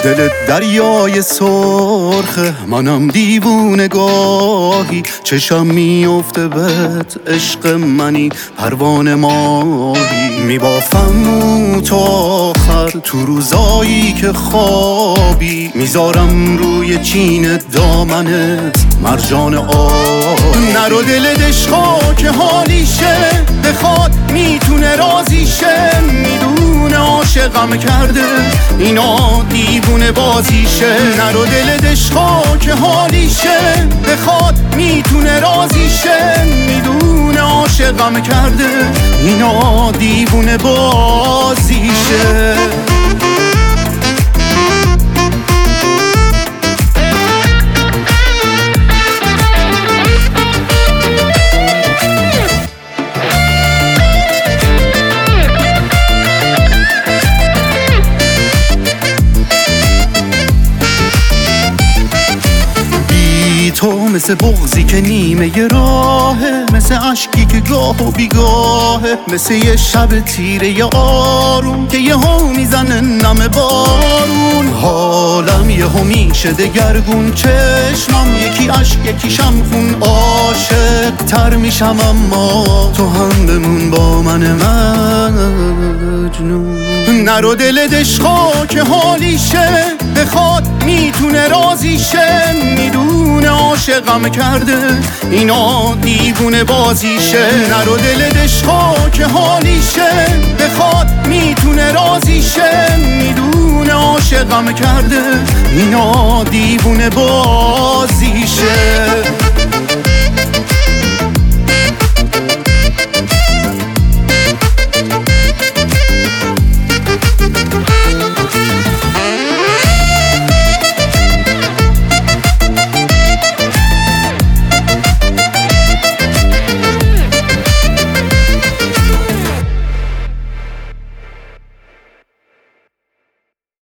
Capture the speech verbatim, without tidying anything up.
دلت دریای سرخه، منم دیوونه گاهی، چشم میفته بهت عشق منی پروانه ماهی. میبافم تو آخر تو روزایی که خوابی، میذارم روی چین دامنت مرجان آبی. نرو دل عشقا که حالیشه، بخواد میتونه رازیشه، میدونه عاشقم کرده اینا دیوونه بازیشه. نرو دل عشقا که حالیشه، بخواد میتونه رازیشه، میدونه عاشقم کرده اینا دیوونه بازیشه. تو مثل بغضی که نیمه ی راهه، مثل عشقی که گاه و بیگاهه، مثل یه شب تیره ی آروم که یه ها میزنه نم بارون. حالم یه ها میشه دگرگون، چشمم یکی عشق یکی شمخون، عاشق تر میشم اما تو هم بمون با من مجنون. نرو دل عشقا که حالیشه، بخواد میتونه رازیشه، میدونه عاشقم کرده اینا دیوونه بازیشه. نرو دل عشقا که حالیشه، بخواد میتونه رازیشه، میدونه عاشقم کرده اینا دیوونه بازیشه.